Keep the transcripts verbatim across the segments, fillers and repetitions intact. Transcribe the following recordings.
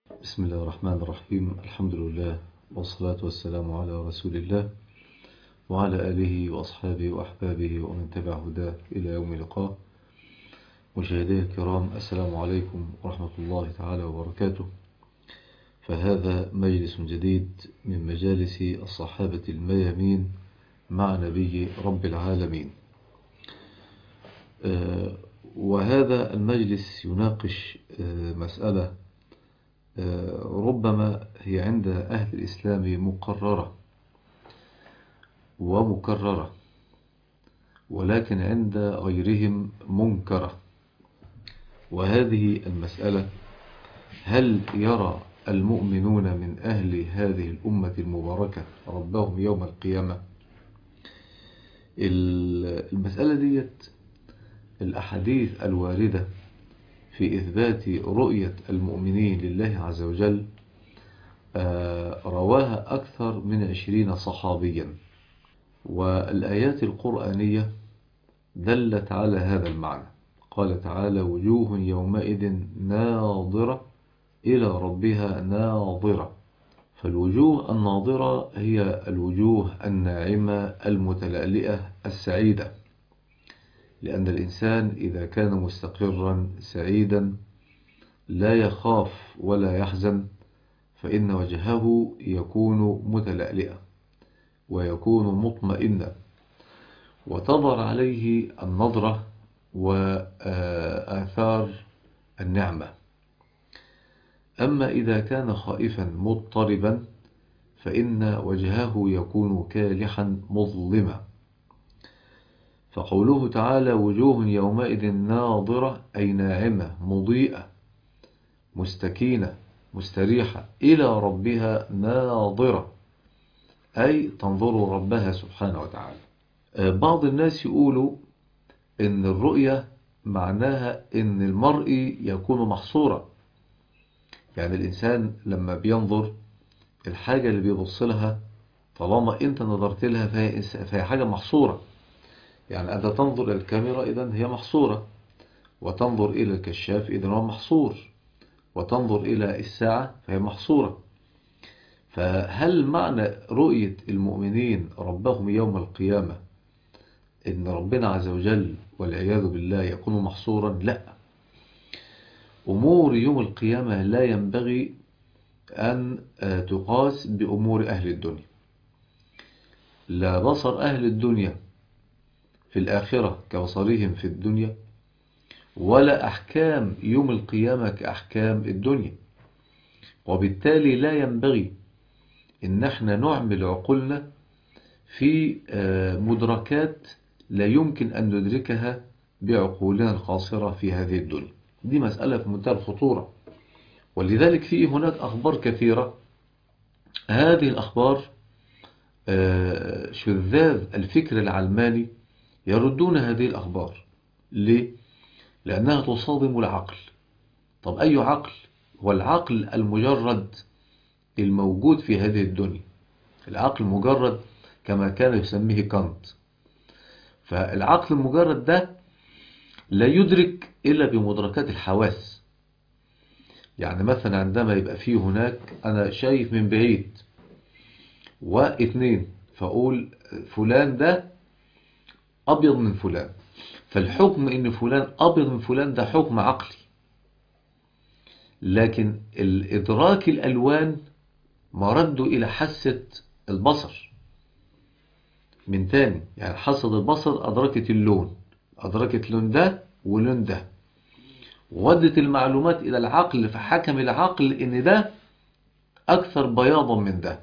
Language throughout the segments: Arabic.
بسم الله الرحمن الرحيم. الحمد لله والصلاة والسلام على رسول الله وعلى آله وأصحابه وأحبابه ومن تبع هداه إلى يوم لقاء. مشاهدي الكرام، السلام عليكم ورحمة الله تعالى وبركاته. فهذا مجلس جديد من مجالس الصحابة الميامين مع نبي رب العالمين. وهذا المجلس يناقش مسألة ربما هي عند أهل الإسلام مقررة ومكررة، ولكن عند غيرهم منكرة. وهذه المسألة: هل يرى المؤمنون من أهل هذه الأمة المباركة ربهم يوم القيامة؟ المسألة ديت الأحاديث الواردة في إثبات رؤية المؤمنين لله عز وجل رواها أكثر من عشرين صحابيا، والآيات القرآنية دلت على هذا المعنى. قال تعالى: وجوه يومئذ ناظرة إلى ربها ناظرة. فالوجوه الناظرة هي الوجوه الناعمة المتلألئة السعيدة، لأن الإنسان إذا كان مستقرا سعيدا لا يخاف ولا يحزن فإن وجهه يكون متلألئا ويكون مطمئنا، وتظهر عليه النظرة وآثار النعمة. أما إذا كان خائفا مضطربا فإن وجهه يكون كالحا مظلما. فقوله تعالى: وجوه يومئذ ناظرة، أي ناعمة مضيئة مستكينة مستريحة، إلى ربها ناظرة، أي تنظر ربها سبحانه وتعالى. بعض الناس يقولوا إن الرؤية معناها إن المرء يكون محصورا، يعني الإنسان لما بينظر الحاجة اللي بيبص لها طالما أنت نظرت لها فهي, فهي حاجة محصورة. يعني أنت تنظر إلى الكاميرا إذن هي محصورة، وتنظر إلى الكشاف إذن هو محصور، وتنظر إلى الساعة فهي محصورة. فهل معنى رؤية المؤمنين ربهم يوم القيامة إن ربنا عز وجل والعياذ بالله يكون محصورا؟ لا، أمور يوم القيامة لا ينبغي أن تقاس بأمور أهل الدنيا. لا بصر أهل الدنيا في الآخرة كبصرهم في الدنيا، ولا أحكام يوم القيامة كأحكام الدنيا. وبالتالي لا ينبغي إن احنا نعمل عقولنا في مدركات لا يمكن أن ندركها بعقولنا القاصرة في هذه الدنيا. دي مسألة في منتهى الخطورة، ولذلك في هناك أخبار كثيرة. هذه الأخبار شذاذ الفكر العلماني يردون هذه الأخبار. ليه؟ لأنها تصادم العقل. طب أي عقل؟ هو العقل المجرد الموجود في هذه الدنيا، العقل المجرد كما كان يسميه كانت. فالعقل المجرد ده لا يدرك إلا بمدركات الحواس. يعني مثلا عندما يبقى فيه هناك أنا شايف من بعيد واثنين، فأقول فلان ده أبيض من فلان، فالحكم إن فلان أبيض من فلان ده حكم عقلي. لكن الإدراك الألوان مرده إلى حاسة البصر من تاني. يعني حاسة البصر أدركت اللون، أدركت لون ده ولون ده، وودت المعلومات إلى العقل، فحكم العقل إن ده أكثر بياضا من ده.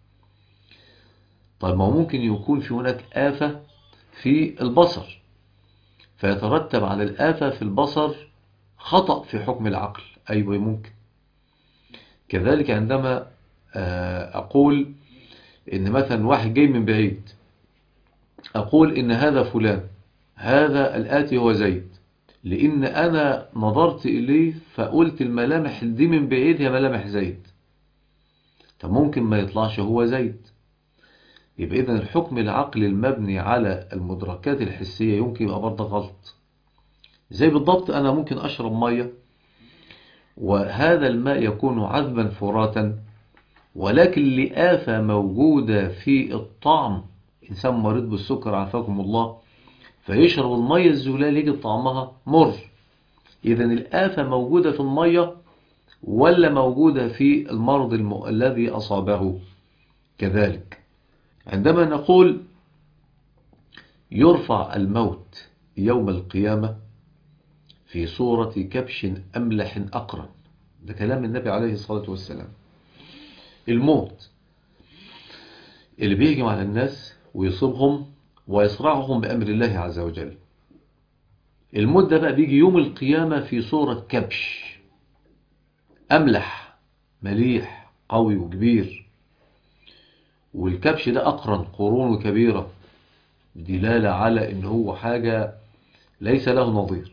طيب ما ممكن يكون في هناك آفة في البصر، فيترتب على الآفة في البصر خطأ في حكم العقل. أيوة ممكن. كذلك عندما أقول إن مثلا واحد جاي من بعيد، أقول إن هذا فلان، هذا الآتي هو زيد، لأن أنا نظرت إليه فقلت الملامح دي من بعيد هي ملامح زيد. طب ممكن ما يطلعش هو زيد. يبقى إذن الحكم العقلي المبني على المدركات الحسية يمكن يبقى برضه غلط. زي بالضبط أنا ممكن أشرب مية وهذا الماء يكون عذبا فراتا، ولكن لآفة موجودة في الطعم، إنسان مريض بالسكر عافاكم الله فيشرب المية الزلال يجد طعمها مر. إذا الآفة موجودة في المية ولا موجودة في المرض الم... الذي أصابه؟ كذلك عندما نقول يرفع الموت يوم القيامة في صورة كبش أملح أقرن، ده كلام النبي عليه الصلاة والسلام. الموت اللي بيهجم على الناس ويصيبهم ويصرعهم بأمر الله عز وجل، الموت ده بقى بيجي يوم القيامة في صورة كبش أملح مليح قوي وكبير، والكبش ده أقرن قرون كبيرة، دلالة على إن هو حاجة ليس له نظير.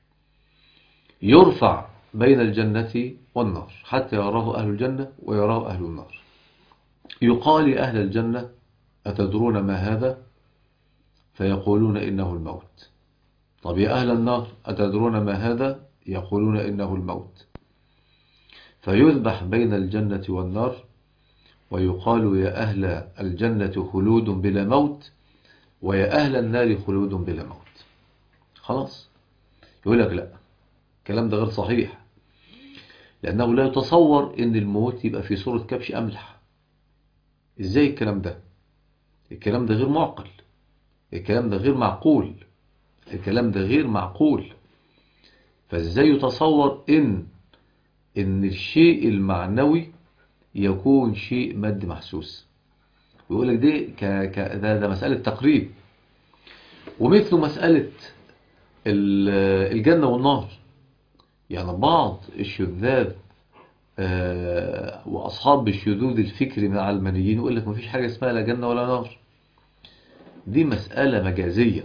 يرفع بين الجنة والنار حتى يراه أهل الجنة ويراه أهل النار. يقال لأهل الجنة أتدرون ما هذا؟ فيقولون إنه الموت. طب يا أهل النار أتدرون ما هذا؟ يقولون إنه الموت. فيذبح بين الجنة والنار ويقال يا أهل الجنة خلود بلا موت ويا أهل النار خلود بلا موت. خلاص. يقول لك لا، الكلام ده غير صحيح، لأنه لا يتصور إن الموت يبقى في صورة كبش أملح. إزاي الكلام ده؟ الكلام ده غير معقل، الكلام ده غير معقول، الكلام ده غير معقول. فإزاي يتصور إن إن الشيء المعنوي يكون شيء مادي محسوس؟ يقول لك دي ك... ك... ده, ده مسألة تقريب. ومثل مسألة الجنة والنار، يعني بعض الشذاذ آه وأصحاب الشذوذ الفكري من العلمانيين يقول لك مفيش حاجة اسمها لا جنة ولا نار. دي مسألة مجازية،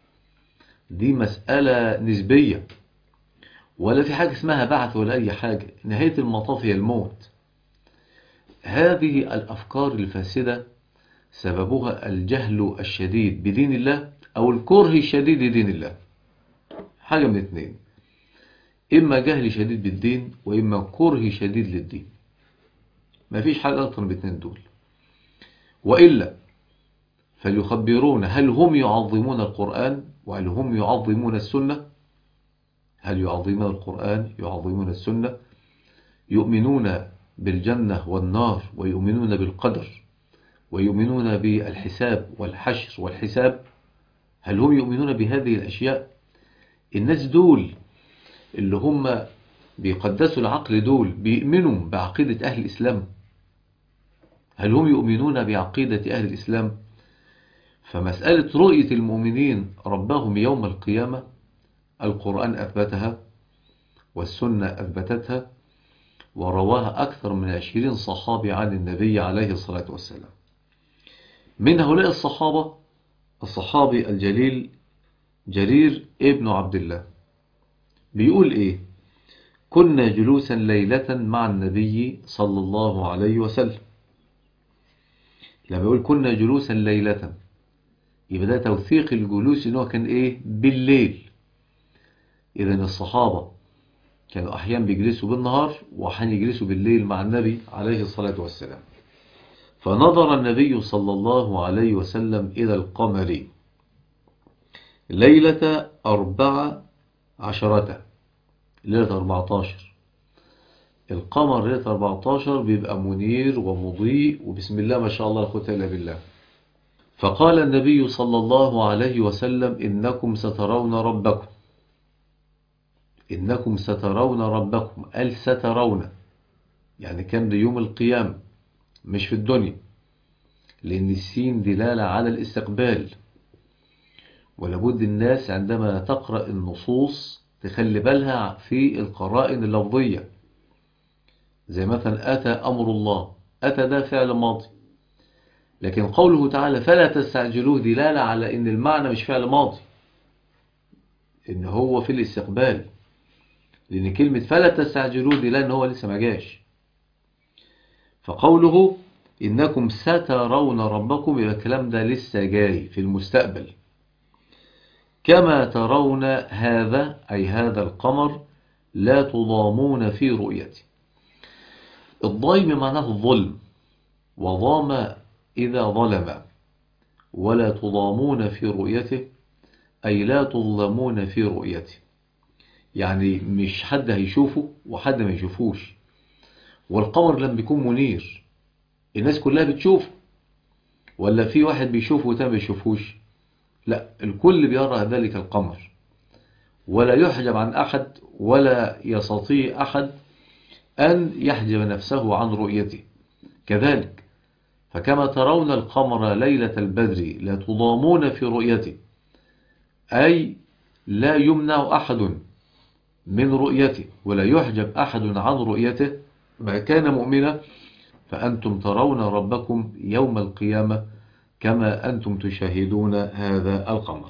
دي مسألة نسبية، ولا في حاجة اسمها بعث ولا أي حاجة. نهاية المطاف هي الموت. هذه الأفكار الفاسدة سببها الجهل الشديد بدين الله أو الكره الشديد لدين الله. حاجة من اثنين، إما جهل شديد بالدين وإما كره شديد للدين. ما فيش حاجة أكثر من الاثنين دول. وإلا فليخبرون هل هم يعظمون القرآن وهل هم يعظمون السنة؟ هل يعظمون القرآن يعظمون السنة؟ يؤمنون بالجنة والنار ويؤمنون بالقدر ويؤمنون بالحساب والحشر والحساب؟ هل هم يؤمنون بهذه الأشياء؟ الناس دول اللي هم بيقدسوا العقل دول بيؤمنوا بعقيدة أهل الإسلام؟ هل هم يؤمنون بعقيدة أهل الإسلام؟ فمسألة رؤية المؤمنين ربهم يوم القيامة القرآن أثبتها والسنة أثبتتها، ورواها أكثر من عشرين صحابي عن النبي عليه الصلاة والسلام. من هؤلاء الصحابة الصحابي الجليل جرير ابن عبد الله بيقول إيه؟ كنا جلوسا ليلة مع النبي صلى الله عليه وسلم. لما يقول كنا جلوسا ليلة يبقى ده توثيق الجلوس إنه كان إيه؟ بالليل. إذن الصحابة كانوا أحيانا بيجلسوا بالنهار وأحيانا يجلسوا بالليل مع النبي عليه الصلاة والسلام. فنظر النبي صلى الله عليه وسلم إلى القمر ليلة أربعة عشرة، ليلة أربعة عشر. القمر ليلة أربعة عشر بيبقى منير ومضيء وبسم الله ما شاء الله لا قوة إلا بالله. فقال النبي صلى الله عليه وسلم إنكم سترون ربكم، إنكم سترون ربكم. قال سترون يعني كان ليوم القيامة مش في الدنيا، لأن السين دلالة على الاستقبال. ولابد الناس عندما تقرأ النصوص تخلي بالها في القرائن اللفظية، زي مثلا أتى أمر الله، أتى ده فعل ماضي، لكن قوله تعالى فلا تستعجلوه دلالة على إن المعنى مش فعل ماضي، إن هو في الاستقبال، لأن كلمة فلا تستعجلوه دلالة إن هو لسه ما جاش. فقوله إنكم سترون ربكم يبقى الكلام ده لسه جاي في المستقبل. كما ترون هذا أي هذا القمر لا تضامون في رؤيته. الضيم معناه الظلم، وضام إذا ظلم، ولا تضامون في رؤيته أي لا تظلمون في رؤيته، يعني مش حد هيشوفه وحد ما يشوفوش. والقمر لما بيكون منير الناس كلها بتشوفه، ولا في واحد بيشوفه وتاني ما بيشوفوش؟ لا، الكل بيرى ذلك القمر، ولا يحجب عن أحد، ولا يستطيع أحد أن يحجب نفسه عن رؤيته. كذلك فكما ترون القمر ليلة البدر لا تضامون في رؤيته، أي لا يمنع أحد من رؤيته ولا يحجب أحد عن رؤيته ما كان مؤمنا، فأنتم ترون ربكم يوم القيامة كما أنتم تشاهدون هذا القمر.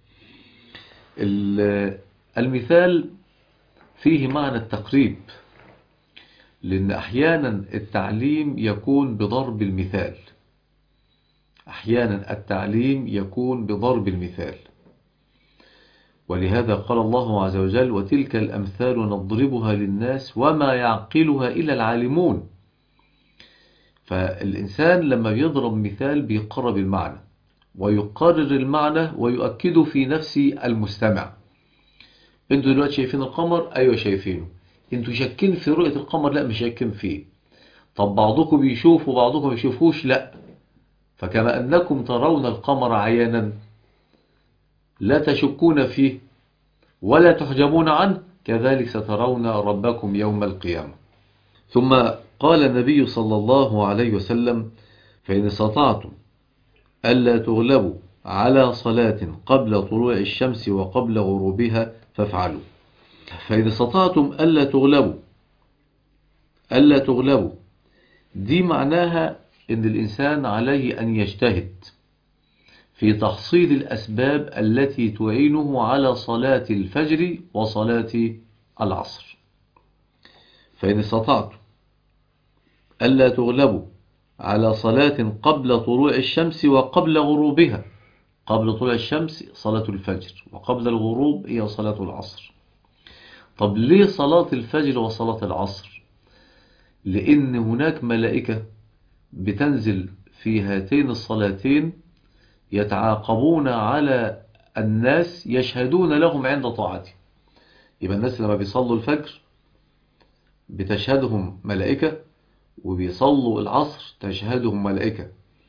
المثال فيه معنى التقريب، لأن أحيانا التعليم يكون بضرب المثال، أحيانا التعليم يكون بضرب المثال، ولهذا قال الله عز وجل: وتلك الأمثال نضربها للناس وما يعقلها إلا العالمون. فالإنسان لما يضرب مثال بيقرب المعنى ويقرر المعنى ويؤكده في نفس المستمع. انتوا دلوقتي شايفين القمر؟ ايوه شايفينه. انتوا شاكين في رؤية القمر؟ لا مش شاكين فيه. طب بعضكم بيشوف وبعضكم ما بيشوفوش؟ لا. فكما انكم ترون القمر عيانا لا تشكون فيه ولا تحجبون عنه، كذلك سترون ربكم يوم القيامة. ثم قال النبي صلى الله عليه وسلم: فإن استطعتم ألا تغلبوا على صلاة قبل طلوع الشمس وقبل غروبها فافعلوا. فإن استطعتم ألا تغلبوا ألا تغلبوا دي معناها إن الإنسان عليه أن يجتهد في تحصيل الأسباب التي تعينه على صلاة الفجر وصلاة العصر. فإن استطعتم ألا تغلبوا على صلاة قبل طلوع الشمس وقبل غروبها، قبل طلوع الشمس صلاة الفجر، وقبل الغروب هي صلاة العصر. طب ليه صلاة الفجر وصلاة العصر؟ لأن هناك ملائكة بتنزل في هاتين الصلاتين يتعاقبون على الناس يشهدون لهم عند طاعته. يبقى الناس لما بيصلوا الفجر بتشهدهم ملائكة، وبيصلوا العصر تشهدهم ملائكة،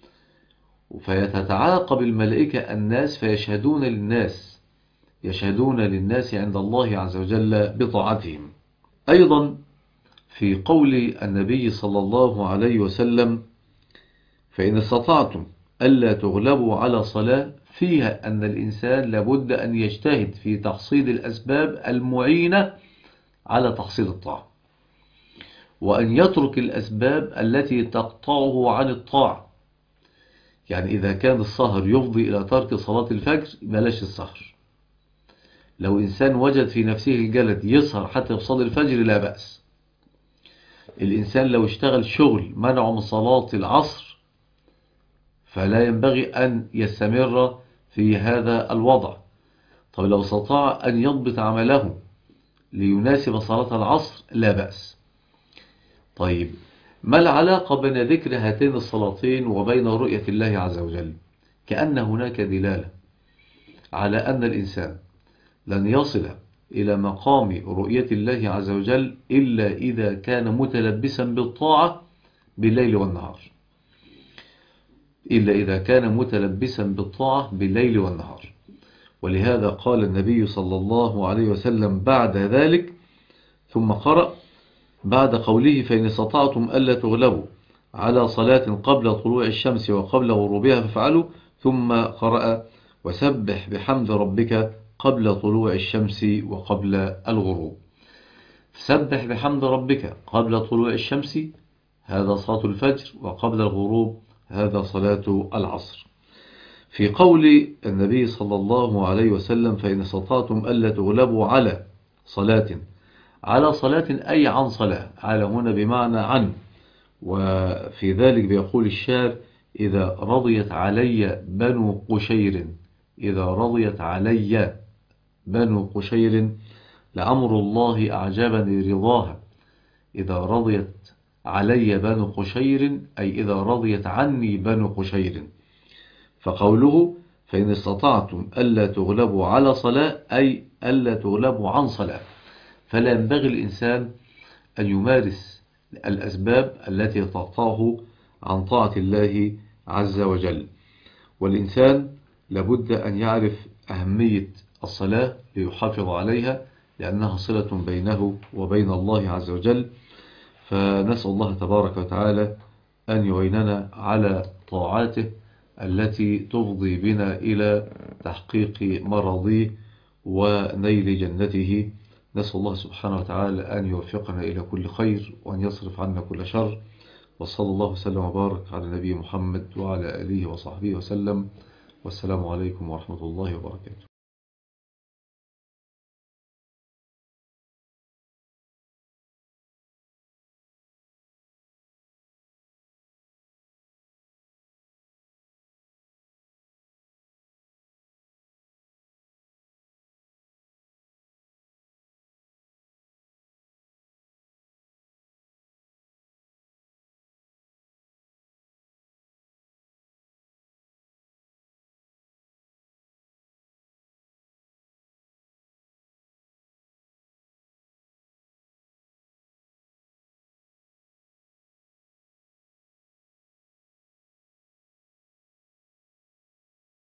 فيتعاقب الملائكة الناس فيشهدون للناس يشهدون للناس عند الله عز وجل بطاعتهم. أيضا في قول النبي صلى الله عليه وسلم: فإن استطعتم ألا تغلبوا على صلاة، فيها أن الإنسان لابد أن يجتهد في تحصيل الأسباب المعينة على تحصيل الطاعة، وأن يترك الأسباب التي تقطعه عن الطاعة. يعني إذا كان السهر يفضي إلى ترك صلاة الفجر بلاش السهر. لو إنسان وجد في نفسه الجلد يسهر حتى يصلي الفجر لا بأس. الإنسان لو اشتغل شغل منعه من صلاة العصر فلا ينبغي أن يستمر في هذا الوضع. طب لو استطاع أن يضبط عمله ليناسب صلاة العصر لا بأس. طيب ما العلاقة بين ذكر هاتين الصلاتين وبين رؤية الله عز وجل؟ كأن هناك دلالة على أن الإنسان لن يصل إلى مقام رؤية الله عز وجل إلا إذا كان متلبسا بالطاعة بالليل والنهار إلا إذا كان متلبسا بالطاعة بالليل والنهار. ولهذا قال النبي صلى الله عليه وسلم بعد ذلك ثم قرأ بعد قوله: فإن استطعتم ألا تغلبوا على صلاة قبل طلوع الشمس وقبل غروبها فافعلوا، ثم قرأ: وسبح بحمد ربك قبل طلوع الشمس وقبل الغروب. سبح بحمد ربك قبل طلوع الشمس هذا صلاة الفجر، وقبل الغروب هذا صلاة العصر. في قول النبي صلى الله عليه وسلم: فإن استطعتم ألا تغلبوا على صلاة، على صلاة أي عن صلاة، على هنا بمعنى عن. وفي ذلك بيقول الشاعر: إذا رضيت علي بنو قشير إذا رضيت علي بنو قشير لأمر الله أعجبني رضاها إذا رضيت علي بنو قشير، أي إذا رضيت عني بنو قشير. فقوله فإن استطعتم ألا تغلبوا على صلاة، أي ألا تغلبوا عن صلاة. فلا ينبغي الإنسان أن يمارس الأسباب التي تقطعه عن طاعة الله عز وجل. والإنسان لابد أن يعرف أهمية الصلاة ليحافظ عليها، لأنها صلة بينه وبين الله عز وجل. فنسأل الله تبارك وتعالى أن يعيننا على طاعاته التي تفضي بنا إلى تحقيق مرضيه ونيل جنته. نسأل الله سبحانه وتعالى أن يوفقنا إلى كل خير وأن يصرف عنا كل شر. وصلى الله وسلم وبارك على نبي محمد وعلى آله وصحبه وسلم. والسلام عليكم ورحمة الله وبركاته.